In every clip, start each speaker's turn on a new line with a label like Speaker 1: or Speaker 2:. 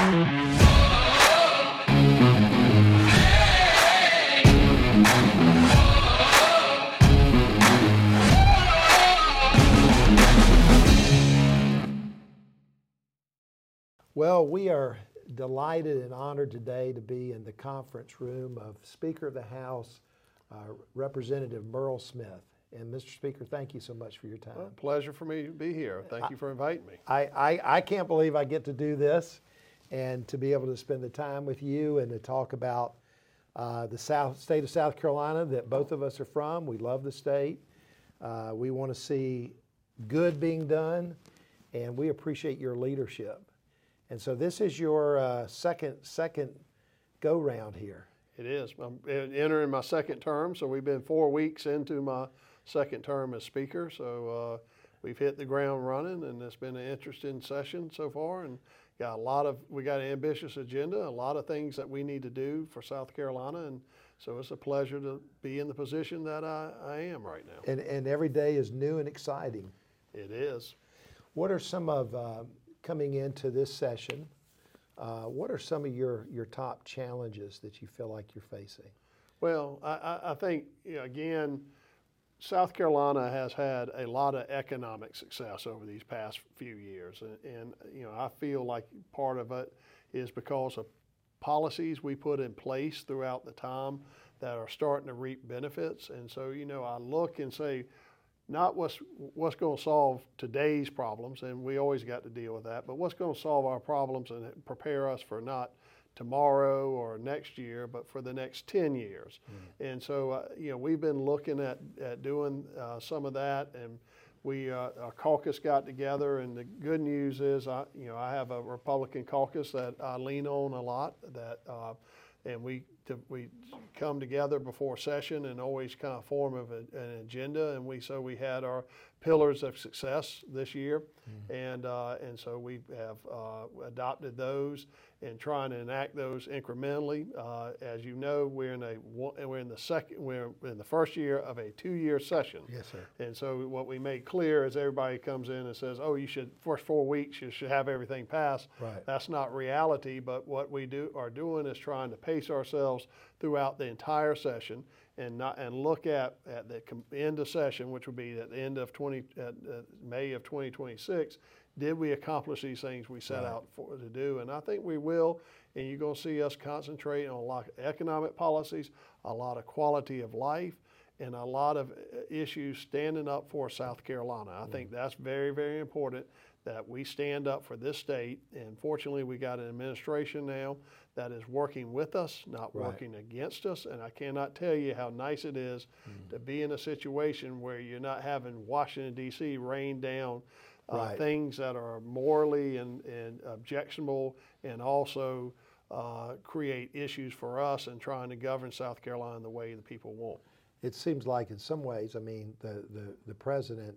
Speaker 1: Well, we are delighted and honored today to be in the conference room of Speaker of the House, Representative Murrell Smith. And Mr. Speaker, thank you so much for your time.
Speaker 2: Well, pleasure for me to be here. Thank you for inviting me.
Speaker 1: I can't believe I get to do this and to be able to spend the time with you and to talk about the state of South Carolina that both of us are from. We love the state. We want to see good being done, and we appreciate your leadership. And so this is your second go-round here.
Speaker 2: It is. I'm entering my second term, so we've been 4 weeks into my second term as Speaker. So we've hit the ground running, and it's been an interesting session so far. And we got an ambitious agenda, a lot of things that we need to do for South Carolina. And so it's a pleasure to be in the position that I am right now.
Speaker 1: And every day is new and exciting.
Speaker 2: It is.
Speaker 1: What are some of coming into this session, what are some of your top challenges that you feel like you're facing?
Speaker 2: Well, I think, again, South Carolina has had a lot of economic success over these past few years. And I feel like part of it is because of policies we put in place throughout the time that are starting to reap benefits. And so, I look and say, not what's going to solve today's problems, and we always got to deal with that, but what's going to solve our problems and prepare us for not tomorrow or next year, but for the next 10 years. Mm. And so, we've been looking at doing some of that, and our caucus got together, and the good news is, I have a Republican caucus that I lean on a lot, and we come together before session and always kind of form an agenda, and we had our pillars of success this year, and so we have adopted those and trying to enact those incrementally. As you know, we're in the first year of a 2-year session.
Speaker 1: Yes, sir.
Speaker 2: And so what we made clear is everybody comes in and says, "Oh, first 4 weeks you should have everything passed."
Speaker 1: Right.
Speaker 2: That's not reality, but what we are doing is trying to pace ourselves throughout the entire session and look at the end of session, which would be at the end of May of 2026. Did we accomplish these things we set out to do? And I think we will. And you're going to see us concentrate on a lot of economic policies, a lot of quality of life, and a lot of issues standing up for South Carolina. I think that's very, very important that we stand up for this state. And fortunately, we got an administration now that is working with us, not working against us. And I cannot tell you how nice it is to be in a situation where you're not having Washington, D.C. rain down things that are morally and objectionable, and also create issues for us in trying to govern South Carolina the way the people want.
Speaker 1: It seems like in some ways, I mean, the president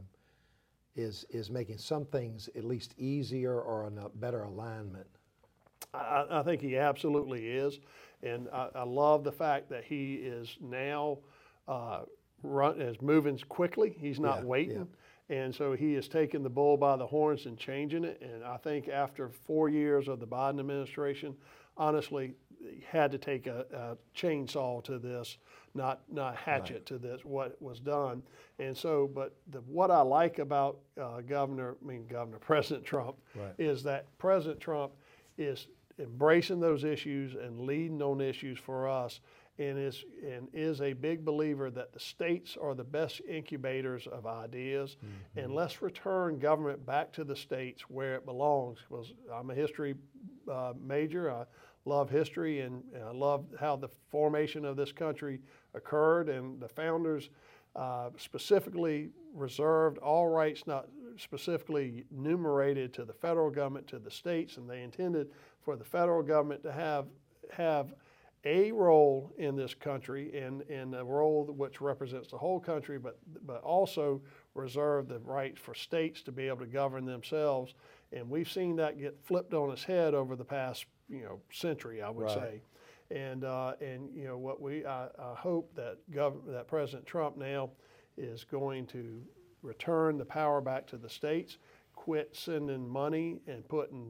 Speaker 1: is making some things at least easier or in a better alignment.
Speaker 2: I think he absolutely is, and I love the fact that he is now is moving quickly. He's not waiting. And so he has taken the bull by the horns and changing it. And I think after 4 years of the Biden administration, honestly, he had to take a chainsaw to this, not hatchet to this, what was done. And so, but what I like about President Trump is that President Trump is embracing those issues and leading on issues for us, and is a big believer that the states are the best incubators of ideas, and let's return government back to the states where it belongs. Because I'm a history major. I love history, and I love how the formation of this country occurred, and the founders specifically reserved all rights not specifically enumerated to the federal government, to the states, and they intended for the federal government to have a role in this country, and a role which represents the whole country, but also reserve the right for states to be able to govern themselves. And we've seen that get flipped on its head over the past century, I would say. And what I hope that President Trump now is going to return the power back to the states, quit sending money and putting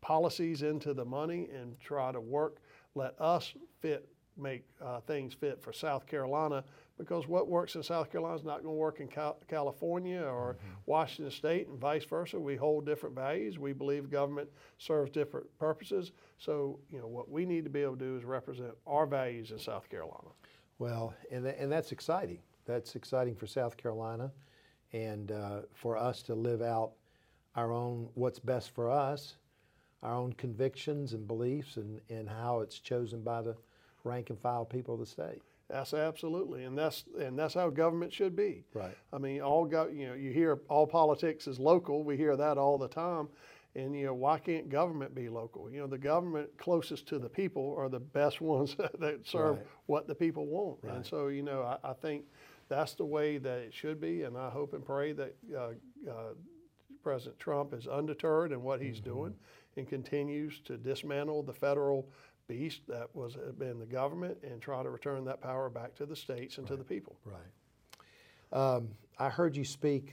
Speaker 2: policies into the money and try to let us make things fit for South Carolina, because what works in South Carolina is not going to work in California or Washington State, and vice versa. We hold different values. We believe government serves different purposes. So, what we need to be able to do is represent our values in South Carolina.
Speaker 1: Well, and that's exciting. That's exciting for South Carolina, and for us to live out our own, what's best for us, our own convictions and beliefs, and how it's chosen by the rank and file people of the state.
Speaker 2: That's absolutely, and that's how government should be.
Speaker 1: Right.
Speaker 2: I mean, you hear all politics is local. We hear that all the time, and why can't government be local? The government closest to the people are the best ones that serve what the people want. Right. And so, I think that's the way that it should be, and I hope and pray that President Trump is undeterred in what he's doing and continues to dismantle the federal beast that was been the government and try to return that power back to the states and to the people.
Speaker 1: Right. I heard you speak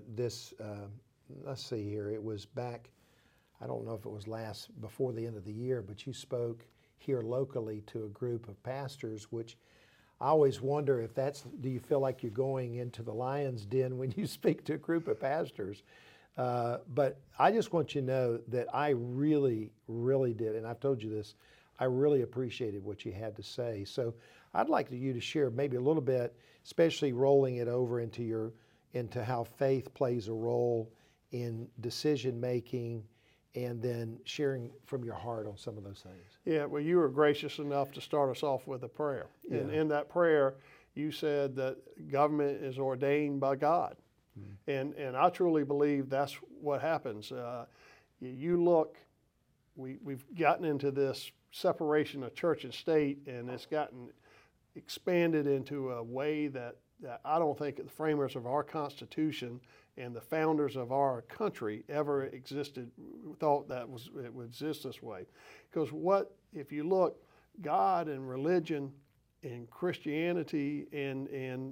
Speaker 1: let's see here, it was back, I don't know if it was before the end of the year, but you spoke here locally to a group of pastors, which I always wonder if do you feel like you're going into the lion's den when you speak to a group of pastors? But I just want you to know that I really, really did, and I've told you this, I really appreciated what you had to say. So I'd like you to share maybe a little bit, especially rolling it over into how faith plays a role in decision making, and then sharing from your heart on some of those things.
Speaker 2: Yeah, well, you were gracious enough to start us off with a prayer. Yeah. And in that prayer, you said that government is ordained by God. And I truly believe that's what happens. You look, we've gotten into this separation of church and state, and it's gotten expanded into a way that I don't think the framers of our Constitution and the founders of our country ever thought it would exist this way. Because if you look, God and religion and Christianity and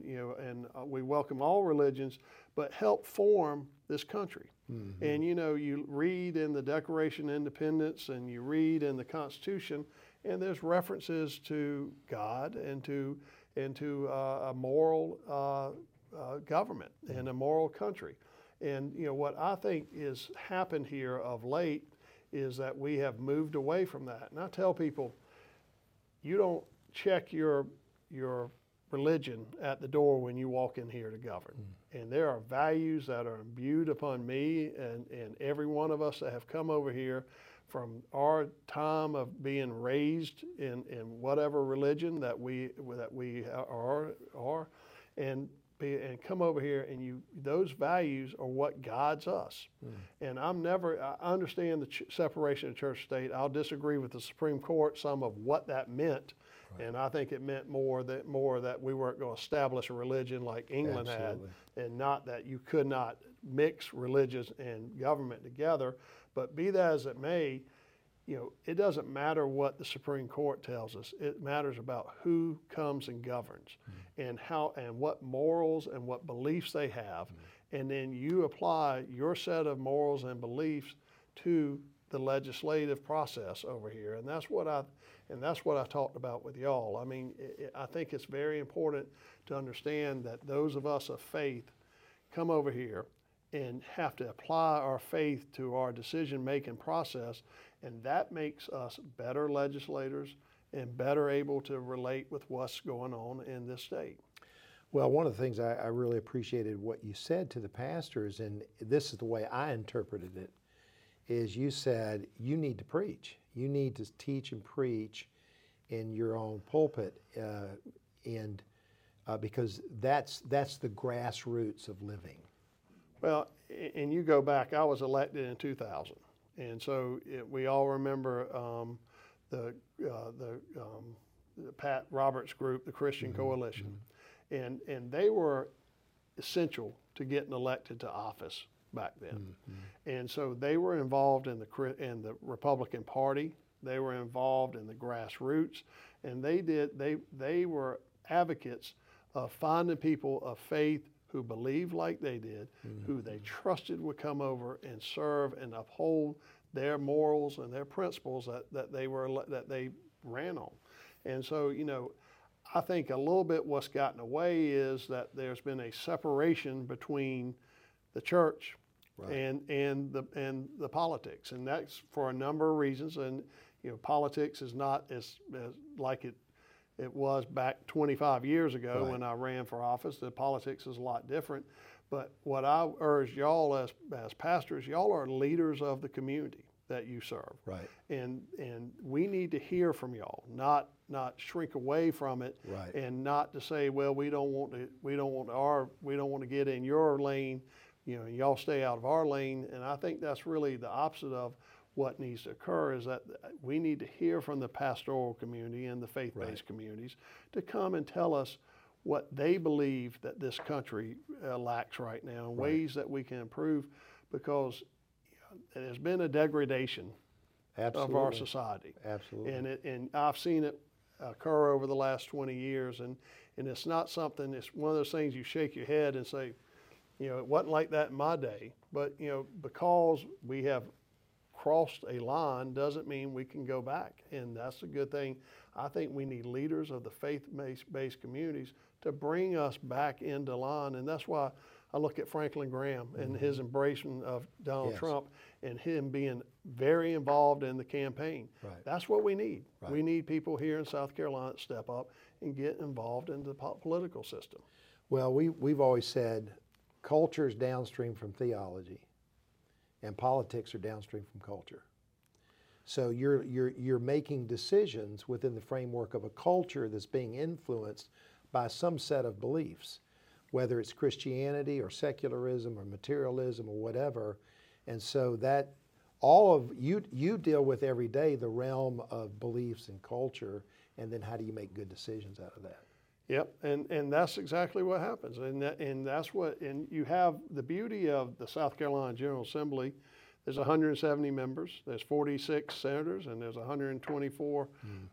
Speaker 2: we welcome all religions, but help form this country. Mm-hmm. And you read in the Declaration of Independence and you read in the Constitution, and there's references to God and to a moral government and a moral country. And what I think is happened here of late is that we have moved away from that. And I tell people, you don't check your religion at the door when you walk in here to govern. And there are values that are imbued upon me and every one of us that have come over here from our time of being raised in whatever religion that we are, and come over here, and those values are what guides us. And I understand the separation of church and state. I'll disagree with the Supreme Court some of what that meant. Right. And I think it meant more that we weren't going to establish a religion like England Absolutely. Had, and not that you could not mix religion and government together. But be that as it may, it doesn't matter what the Supreme Court tells us. It matters about who comes and governs, and how and what morals and what beliefs they have, and then you apply your set of morals and beliefs to the legislative process over here, and that's what I talked about with y'all. I mean, I think it's very important to understand that those of us of faith come over here and have to apply our faith to our decision-making process, and that makes us better legislators and better able to relate with what's going on in this state.
Speaker 1: Well, one of the things I really appreciated what you said to the pastors, and this is the way I interpreted it, is you said you need to preach. You need to teach and preach in your own pulpit, because that's the grassroots of living.
Speaker 2: Well, and you go back, I was elected in 2000, and so we all remember the Pat Roberts group, the Christian Coalition, and they were essential to getting elected to office back then. And so they were involved in the Republican Party. They were involved in the grassroots, and they were advocates of finding people of faith who believed like they did, who they trusted would come over and serve and uphold their morals and their principles that they ran on. And so, I think a little bit what's gotten away is that there's been a separation between the church
Speaker 1: Right.
Speaker 2: and the politics, and that's for a number of reasons. And politics is not as like it was back 25 years ago
Speaker 1: Right.
Speaker 2: when I ran for office. The politics is a lot different. But what I urge y'all as pastors, y'all are leaders of the community that you serve.
Speaker 1: Right.
Speaker 2: And we need to hear from y'all, not shrink away from it,
Speaker 1: Right.
Speaker 2: and not to say, well, we don't want to get in your lane, y'all stay out of our lane. And I think that's really the opposite of what needs to occur, is that we need to hear from the pastoral community and the faith-based
Speaker 1: Right.
Speaker 2: communities to come and tell us what they believe that this country lacks right now, and
Speaker 1: Right.
Speaker 2: ways that we can improve, because there's been a degradation
Speaker 1: Absolutely.
Speaker 2: of our society.
Speaker 1: Absolutely.
Speaker 2: And I've seen it occur over the last 20 years, and it's not something, it's one of those things you shake your head and say, it wasn't like that in my day. But, because we have crossed a line doesn't mean we can go back. And that's a good thing. I think we need leaders of the faith-based communities to bring us back into line. And that's why I look at Franklin Graham and his embracement of Donald
Speaker 1: Yes.
Speaker 2: Trump and him being very involved in the campaign.
Speaker 1: Right.
Speaker 2: That's what we need.
Speaker 1: Right.
Speaker 2: We need people here in South Carolina that step up and get involved in the political system.
Speaker 1: Well, we've always said culture is downstream from theology, and politics are downstream from culture. So you're making decisions within the framework of a culture that's being influenced by some set of beliefs, whether it's Christianity or secularism or materialism or whatever. And so that all of you deal with every day the realm of beliefs and culture, and then how do you make good decisions out of that?
Speaker 2: Yep, and that's exactly what happens, and that's what, and you have the beauty of the South Carolina General Assembly. There's 170 members, there's 46 senators, and there's 124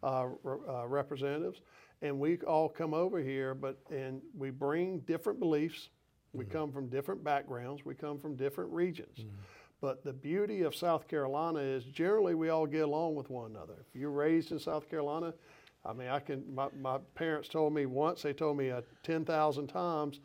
Speaker 2: representatives, and we all come over here, and we bring different beliefs. We come from different backgrounds. We come from different regions. But the beauty of South Carolina is generally we all get along with one another. If you're raised in South Carolina, I mean, my parents told me once, they told me 10,000 times,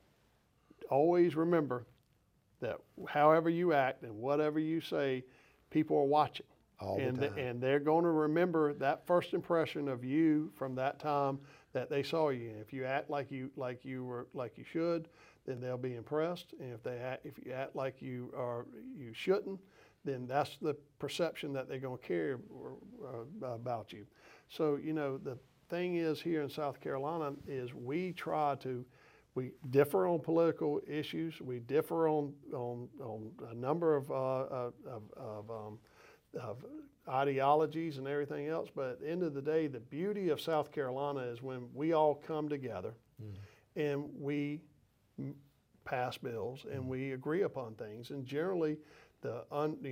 Speaker 2: always remember that however you act and whatever you say, people are watching.
Speaker 1: All the time.
Speaker 2: And they're going to remember that first impression of you from that time that they saw you. And if you act like you should, then they'll be impressed. And if you act like you shouldn't, then that's the perception that they're going to carry about you. So, the thing is here in South Carolina is we differ on political issues. We differ on a number of ideologies and everything else. But at the end of the day, the beauty of South Carolina is when we all come together and we pass bills and we agree upon things. And generally, the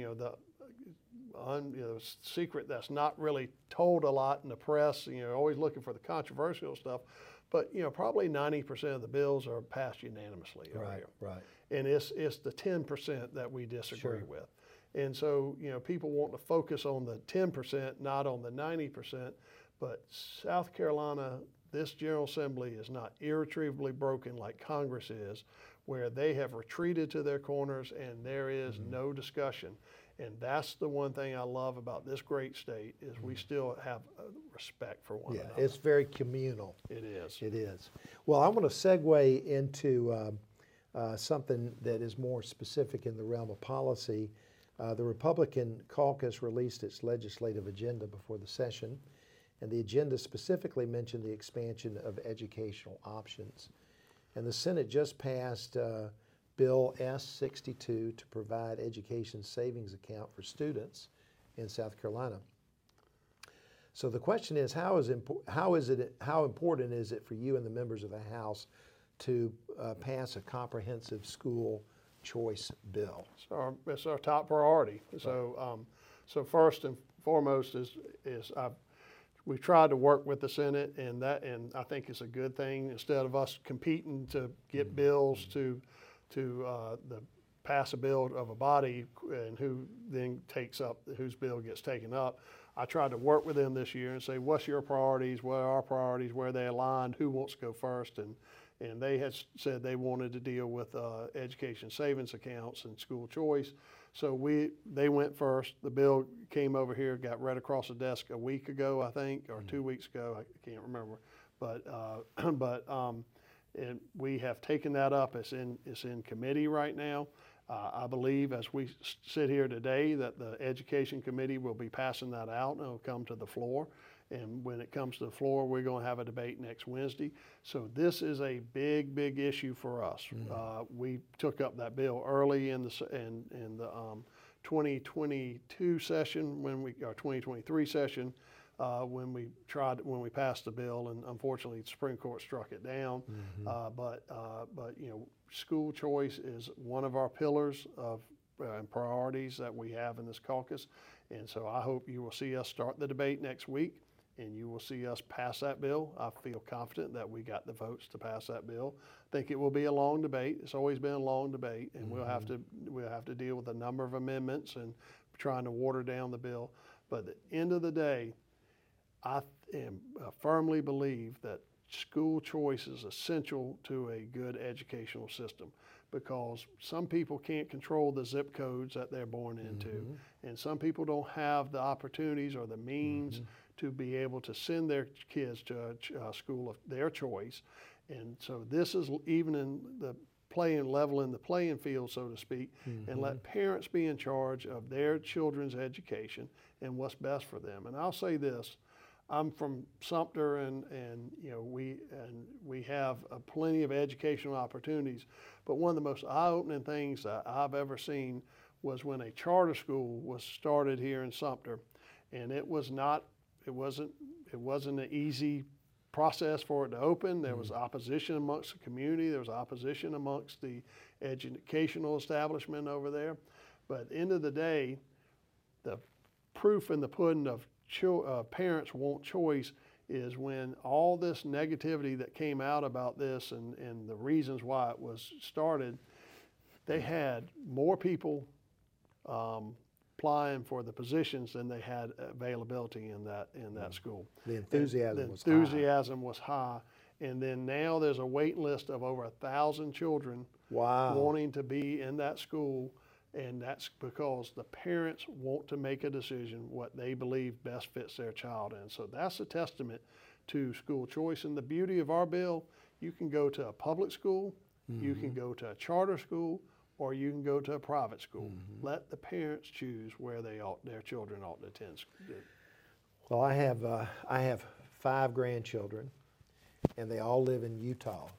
Speaker 2: secret that's not really told a lot in the press, always looking for the controversial stuff, but probably 90% of the bills are passed unanimously over here.
Speaker 1: Right.
Speaker 2: And it's the 10% that we disagree with. And so, people want to focus on the 10%, not on the 90%. But South Carolina, this General Assembly is not irretrievably broken like Congress is, where they have retreated to their corners and there is no discussion. And that's the one thing I love about this great state is we still have respect for one another.
Speaker 1: Yeah, it's very communal.
Speaker 2: It is.
Speaker 1: It is. Well, I want to segue into something that is more specific in the realm of policy. The Republican caucus released its legislative agenda before the session, and the agenda specifically mentioned the expansion of educational options. And the Senate just passed Bill S-62 to provide education savings account for students in South Carolina. So the question is, how important is it for you and the members of the House to pass a comprehensive school choice bill?
Speaker 2: It's our top priority. So, so first and foremost is we've tried to work with the Senate, and I think it's a good thing. Instead of us competing to get bills to the pass a bill of a body and who then takes up, whose bill gets taken up. I tried to work with them this year and say, what's your priorities? What are our priorities? Where are they aligned? Who wants to go first? And they had said they wanted to deal with education savings accounts and school choice. So they went first. The bill came over here, got read across the desk a week ago, I think, or 2 weeks ago. I can't remember. And we have taken that up. It's in committee right now. I believe as we sit here today that the Education Committee will be passing that out and it'll come to the floor. And when it comes to the floor, we're going to have a debate next Wednesday. So this is a big, big issue for us. We took up that bill early in the 2022 session, our 2023 session, when we passed the bill, and unfortunately the Supreme Court struck it down. But you know, school choice is one of our pillars of and priorities that we have in this caucus. And so I hope you will see us start the debate next week, and you will see us pass that bill. I feel confident that we got the votes to pass that bill. I think it will be a long debate. It's always been a long debate, and we'll have to deal with a number of amendments and trying to water down the bill. But at the end of the day, I firmly believe that school choice is essential to a good educational system, because some people can't control the zip codes that they're born into, and some people don't have the opportunities or the means to be able to send their kids to a school of their choice. And so this is even in the leveling the playing field, so to speak, and let parents be in charge of their children's education and what's best for them. And I'll say this, I'm from Sumter, and you know, we have plenty of educational opportunities, but one of the most eye-opening things that I've ever seen was when a charter school was started here in Sumter, and it wasn't an easy process for it to open. There was opposition amongst the community. There was opposition amongst the educational establishment over there. But at the end of the day, the proof in the pudding of parents want choice is when all this negativity that came out about this and the reasons why it was started, they had more people applying for the positions than they had availability in that school.
Speaker 1: The enthusiasm
Speaker 2: was high. And then now there's a wait list of over 1,000 children
Speaker 1: Wow.
Speaker 2: wanting to be in that school. And that's because the parents want to make a decision what they believe best fits their child in. So that's a testament to school choice. And the beauty of our bill, you can go to a public school, you can go to a charter school, or you can go to a private school. Let the parents choose where their children ought to attend school.
Speaker 1: Well, I have 5 grandchildren, and they all live in Utah.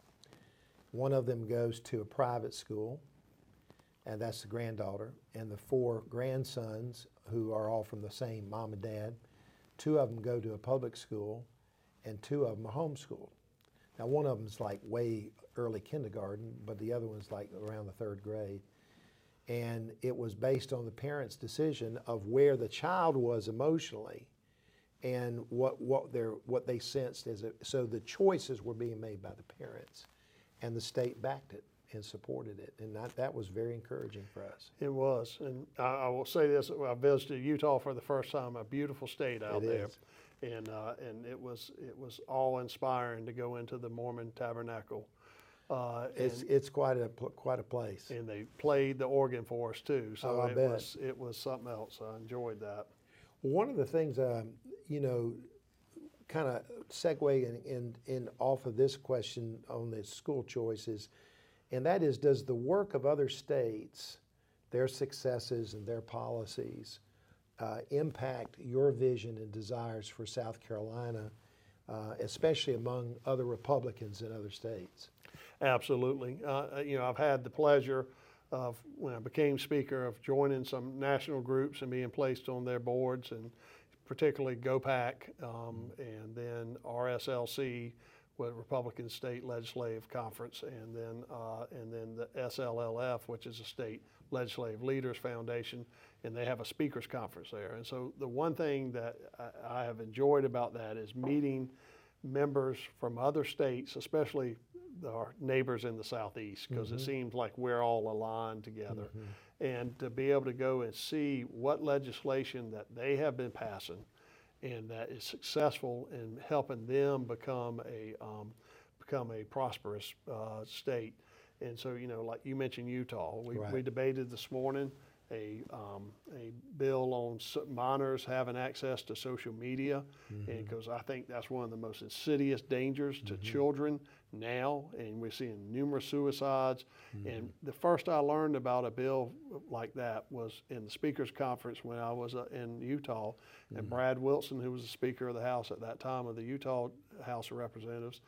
Speaker 1: One of them goes to a private school, and that's the granddaughter, and the 4 grandsons, who are all from the same mom and dad, 2 of them go to a public school, and 2 of them are homeschooled. Now, one of them's like way early kindergarten, but the other one's like around the 3rd grade. And it was based on the parents' decision of where the child was emotionally and what they sensed so the choices were being made by the parents, and the state backed it and supported it, and that was very encouraging for us.
Speaker 2: It was, and I will say this: I visited Utah for the first time. A beautiful state out there, and it was awe inspiring to go into the Mormon Tabernacle.
Speaker 1: It's quite a place.
Speaker 2: And they played the organ for us too, so
Speaker 1: it
Speaker 2: was something else. I enjoyed that.
Speaker 1: One of the things, kind of segueing in off of this question on the school choices, and that is, does the work of other states, their successes and their policies, impact your vision and desires for South Carolina, especially among other Republicans in other states?
Speaker 2: Absolutely. I've had the pleasure of, when I became speaker, of joining some national groups and being placed on their boards, and particularly GOPAC, and then RSLC, with Republican State Legislative Conference, and then the SLLF, which is a State Legislative Leaders Foundation, and they have a speakers conference there. And so the one thing that I have enjoyed about that is meeting members from other states, especially our neighbors in the Southeast, because it seems like we're all aligned together. And to be able to go and see what legislation that they have been passing and that is successful in helping them become a prosperous state. And so, like you mentioned Utah, we debated this morning a bill on minors having access to social media, and because I think that's one of the most insidious dangers to children now, and we're seeing numerous suicides. And the first I learned about a bill like that was in the Speakers Conference when I was in Utah, and Brad Wilson, who was the Speaker of the House at that time of the Utah House of Representatives,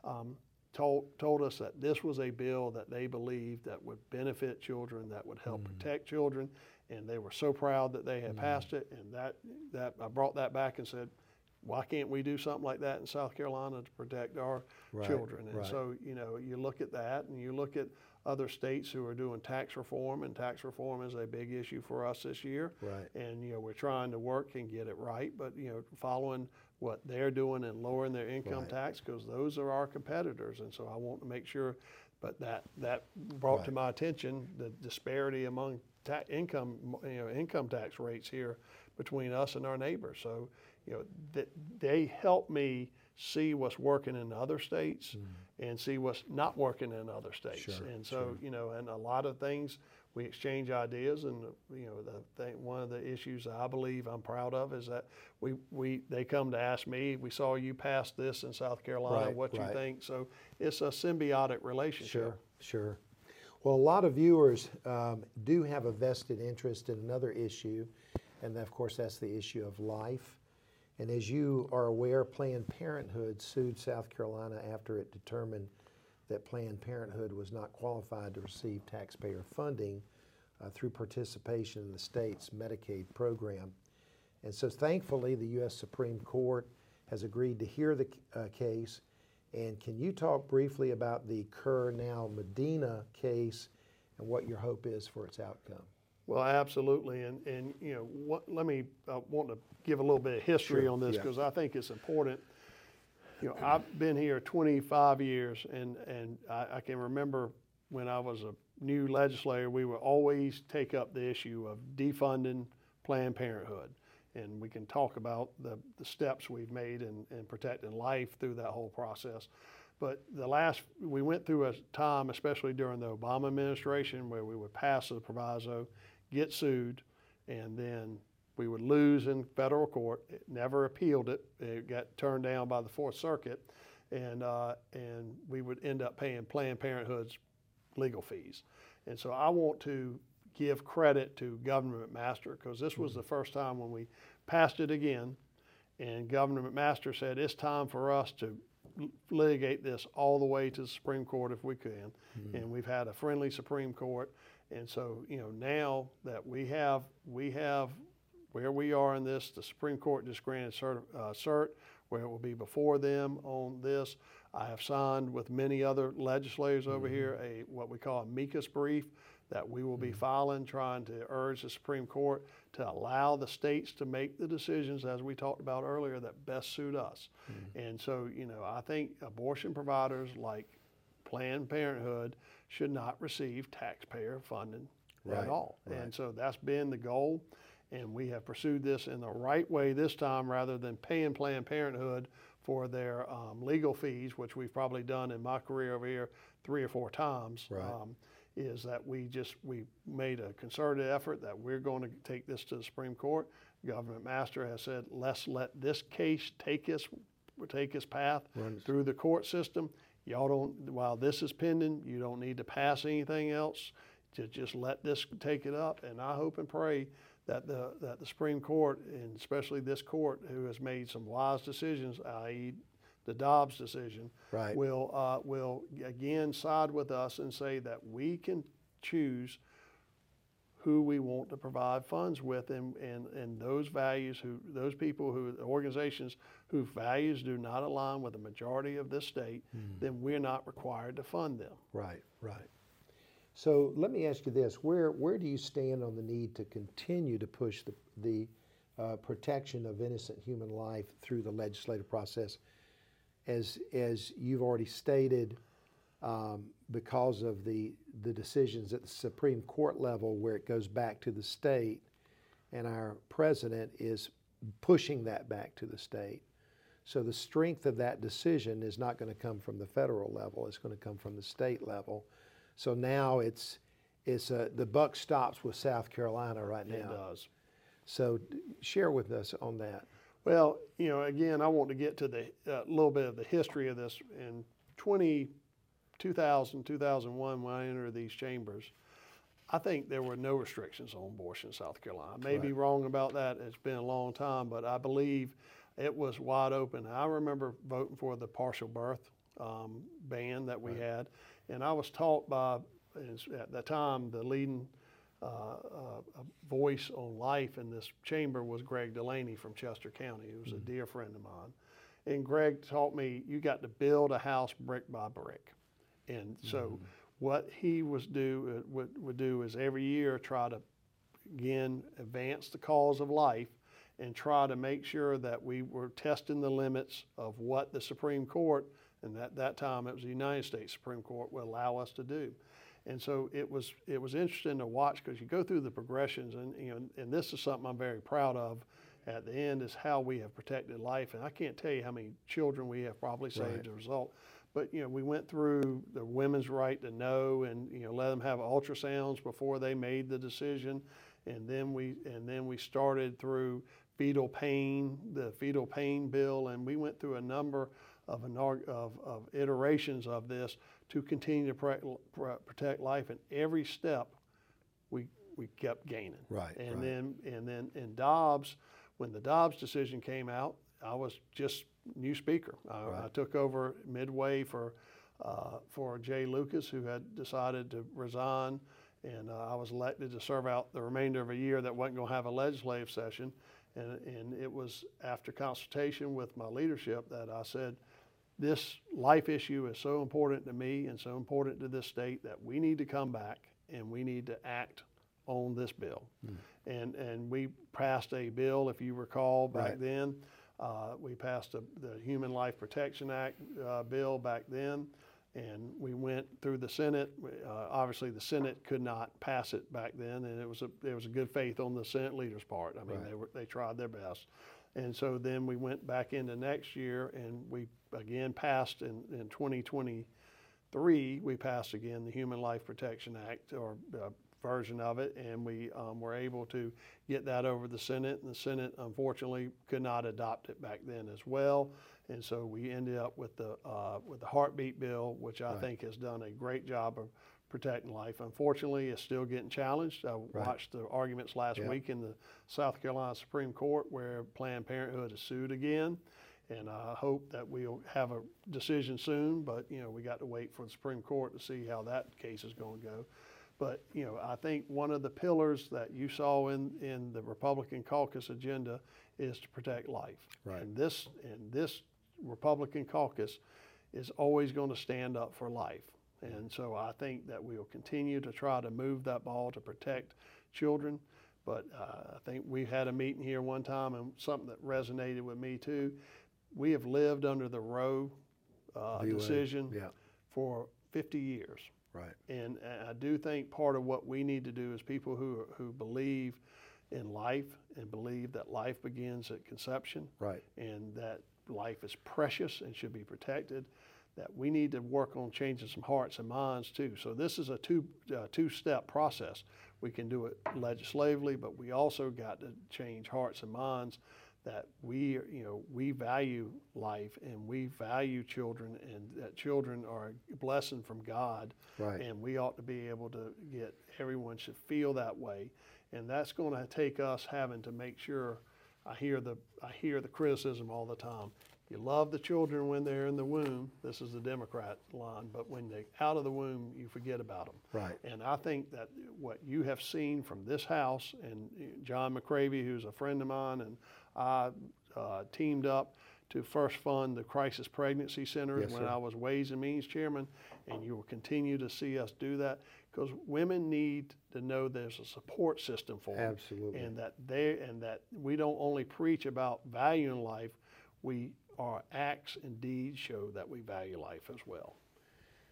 Speaker 2: told us that this was a bill that they believed that would benefit children, that would help protect children, and they were so proud that they had passed it. And that I brought that back and said, why can't we do something like that in South Carolina to protect our children? And so, you look at that, and you look at other states who are doing tax reform, and tax reform is a big issue for us this year. And we're trying to work and get it right, but following what they're doing and lowering their income tax, because those are our competitors. And so I want to make sure, but that brought to my attention the disparity among income tax rates here between us and our neighbors. So they help me see what's working in other states and see what's not working in other states. And so and a lot of things we exchange ideas, and one of the issues I believe I'm proud of is that they come to ask me, we saw you pass this in South Carolina, what you think? So it's a symbiotic relationship.
Speaker 1: Sure. Well, a lot of viewers do have a vested interest in another issue, and of course that's the issue of life. And as you are aware, Planned Parenthood sued South Carolina after it determined that Planned Parenthood was not qualified to receive taxpayer funding through participation in the state's Medicaid program. And so thankfully, the U.S. Supreme Court has agreed to hear the case. And can you talk briefly about the Kerr now Medina case and what your hope is for its outcome?
Speaker 2: Well, absolutely, and let me want to give a little bit of history on this, because I think it's important. I've been here 25 years, and I can remember when I was a new legislator, we would always take up the issue of defunding Planned Parenthood, and we can talk about the steps we've made in protecting life through that whole process. But we went through a time, especially during the Obama administration, where we would pass a proviso, get sued, and then we would lose in federal court. It never appealed it. It got turned down by the Fourth Circuit, and we would end up paying Planned Parenthood's legal fees. And so I want to give credit to Governor McMaster, because this was the first time when we passed it again, and Governor McMaster said it's time for us to litigate this all the way to the Supreme Court if we can. And we've had a friendly Supreme Court. And so, now that we have where we are in this, the Supreme Court just granted cert, where it will be before them on this. I have signed with many other legislators over here what we call a amicus brief that we will be filing, trying to urge the Supreme Court to allow the states to make the decisions, as we talked about earlier, that best suit us. And so, I think abortion providers like Planned Parenthood should not receive taxpayer funding at all. And so that's been the goal, and we have pursued this in the right way this time, rather than paying Planned Parenthood for their legal fees, which we've probably done in my career over here 3 or 4 times. Is that we made a concerted effort that we're going to take this to the Supreme Court. Governor McMaster has said, let's let this case take its path through the court system. Y'all don't, while this is pending, you don't need to pass anything else. Just let this take it up. And I hope and pray that the Supreme Court, and especially this court, who has made some wise decisions, i.e. the Dobbs decision, will again side with us and say that we can choose who we want to provide funds with, and those values, those people, organizations whose values do not align with the majority of this state, then we're not required to fund them.
Speaker 1: Right. So let me ask you this: where do you stand on the need to continue to push the protection of innocent human life through the legislative process? As you've already stated, because of the decisions at the Supreme Court level where it goes back to the state, and our president is pushing that back to the state. So the strength of that decision is not going to come from the federal level, it's going to come from the state level. So now the buck stops with South Carolina right now.
Speaker 2: It does.
Speaker 1: So share with us on that.
Speaker 2: Well, again, I want to get to the little bit of the history of this. In 2000, 2001, when I entered these chambers, I think there were no restrictions on abortion in South Carolina. I may be wrong about that. It's been a long time, but I believe it was wide open. I remember voting for the partial birth ban that we had, and I was taught by, at that time, the leading voice on life in this chamber was Greg Delaney from Chester County, who was a dear friend of mine. And Greg taught me, you got to build a house brick by brick. And so what he would do is every year try to, again, advance the cause of life and try to make sure that we were testing the limits of what the Supreme Court, and at that time it was the United States Supreme Court, would allow us to do. And so it was interesting to watch, because you go through the progressions, and this is something I'm very proud of at the end, is how we have protected life. And I can't tell you how many children we have probably saved as a result. But we went through the women's right to know, and let them have ultrasounds before they made the decision, and then we started through fetal pain, the fetal pain bill, and we went through a number of iterations of this to continue to protect life. And every step we kept gaining. And then in Dobbs, when the Dobbs decision came out, I was just new speaker. I took over midway for Jay Lucas, who had decided to resign, and I was elected to serve out the remainder of a year that wasn't going to have a legislative session. And it was after consultation with my leadership that I said, this life issue is so important to me and so important to this state that we need to come back and we need to act on this bill. And we passed a bill, if you recall, back then. We passed the Human Life Protection Act bill back then, and we went through the Senate. Obviously, the Senate could not pass it back then, and there was a good faith on the Senate leaders' part. I mean, they tried their best. And so then we went back into next year, and we again passed in 2023, we passed again the Human Life Protection Act, or version of it, and we were able to get that over the Senate, and the Senate unfortunately could not adopt it back then as well. And so we ended up with the heartbeat bill, which I think has done a great job of protecting life. Unfortunately, it's still getting challenged. I watched the arguments last week in the South Carolina Supreme Court where Planned Parenthood is sued again. And I hope that we'll have a decision soon, but we got to wait for the Supreme Court to see how that case is going to go. But I think one of the pillars that you saw in the Republican caucus agenda is to protect life. And this Republican caucus is always going to stand up for life. And so I think that we'll continue to try to move that ball to protect children. But I think we had a meeting here one time, and something that resonated with me too. We have lived under the Roe decision for 50 years. And I do think part of what we need to do as people who believe in life and believe that life begins at conception, and that life is precious and should be protected, that we need to work on changing some hearts and minds too. So this is a two-step process. We can do it legislatively, but we also got to change hearts and minds that we value life and we value children, and that children are a blessing from God, and we ought to be able to everyone should feel that way. And that's going to take us having to make sure. I hear the criticism all the time. You love the children when they're in the womb. This is the Democrat line, but when they're out of the womb, you forget about them. And I think that what you have seen from this House, and John McCravey, who's a friend of mine, and I teamed up to first fund the Crisis Pregnancy Centers when I was Ways and Means Chairman, and you will continue to see us do that, because women need to know there's a support system for them. And that we don't only preach about valuing life, our acts and deeds show that we value life as well.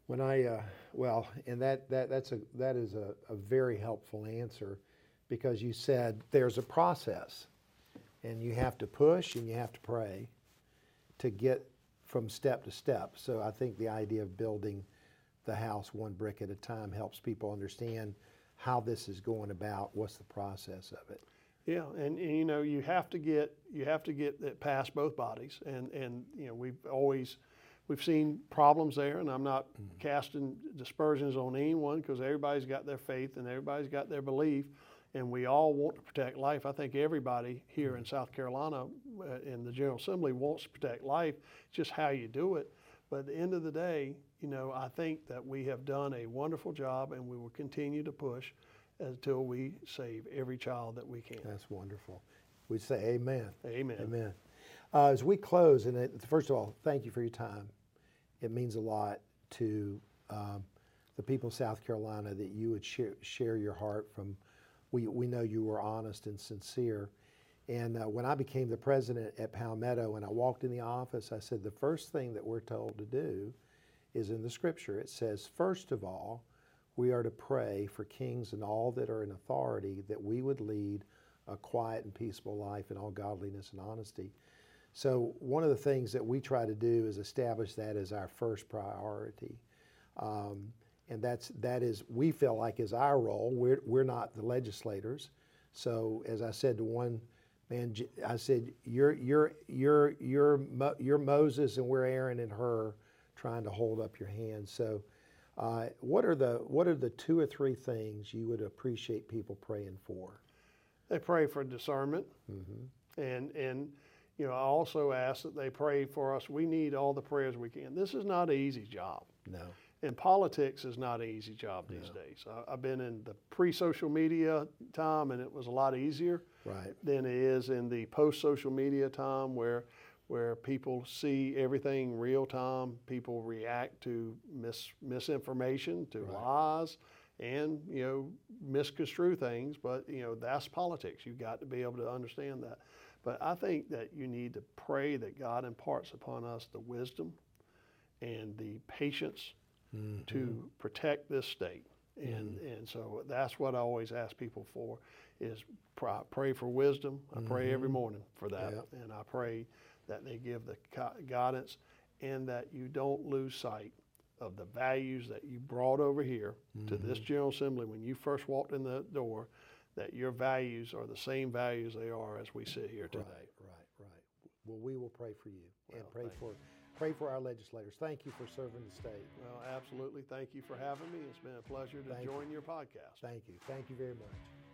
Speaker 1: When well, and that is a very helpful answer, because you said there's a process, and you have to push and you have to pray to get from step to step. So I think the idea of building the house one brick at a time helps people understand how this is going about, what's the process of it.
Speaker 2: Yeah, and you know, you have to get it past both bodies, and you know, we've seen problems there, and I'm not casting dispersions on anyone, because everybody's got their faith and everybody's got their belief, and we all want to protect life. I think everybody here in South Carolina in the General Assembly wants to protect life, just how you do it. But at the end of the day, you know, I think that we have done a wonderful job, and we will continue to push until we save every child that we can.
Speaker 1: That's wonderful. We say amen.
Speaker 2: Amen.
Speaker 1: Amen. As we close, and first of all, thank you for your time. It means a lot to the people of South Carolina that you would share your heart from. We know you were honest and sincere. And when I became the president at Palmetto and I walked in the office, I said, the first thing that we're told to do is in the scripture. It says, first of all, we are to pray for kings and all that are in authority, that we would lead a quiet and peaceful life in all godliness and honesty. So one of the things that we try to do is establish that as our first priority. And that is, we feel like, is our role. We're not the legislators. So as I said to one man, I said, you're Moses and we're Aaron and Hur trying to hold up your hand. So what are the 2 or 3 things you would appreciate people praying for?
Speaker 2: They pray for discernment, and you know, I also ask that they pray for us. We need all the prayers we can. This is not an easy job.
Speaker 1: No.
Speaker 2: And politics is not an easy job these days. I've been in the pre-social media time, and it was a lot easier than it is in the post-social media time, where people see everything real time. People react to misinformation, to lies, and you know, misconstrue things. But you know, that's politics. You've got to be able to understand that. But I think that you need to pray that God imparts upon us the wisdom and the patience to protect this state. And so that's what I always ask people for, is pray for wisdom. I pray every morning for that. And I pray that they give the guidance, and that you don't lose sight of the values that you brought over here to this General Assembly when you first walked in the door, that your values are the same values they are as we sit here today.
Speaker 1: Right. Well, we will pray for you, and pray for our legislators. Thank you for serving the state.
Speaker 2: Well, absolutely. Thank you for having me. It's been a pleasure to join your podcast.
Speaker 1: Thank you. Thank you very much.